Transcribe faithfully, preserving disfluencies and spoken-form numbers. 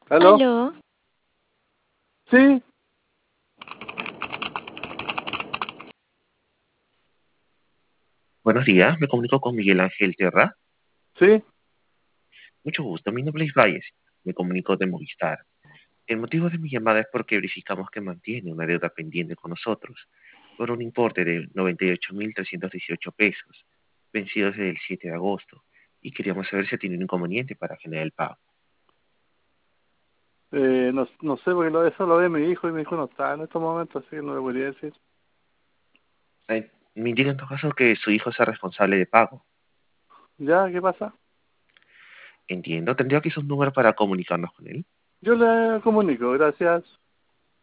¿Aló? Aló, Sí, Buenos días, me comunico con Miguel Ángel Terra. sí. Mucho gusto, mi nombre es Valles. Me comunico de Movistar. El motivo de mi llamada es porque verificamos que mantiene una deuda pendiente con nosotros por un importe de noventa y ocho mil trescientos dieciocho pesos, vencidos desde el siete de agosto, y queríamos saber si tiene un inconveniente para generar el pago. Eh, no, no sé, porque lo, eso lo ve mi hijo y mi hijo no está en estos momentos, así que no le podría decir. Eh, me indica en todo caso que su hijo sea responsable de pago. ¿Ya? ¿Qué pasa? Entiendo, tendría quizás un número para comunicarnos con él. Yo le comunico, gracias.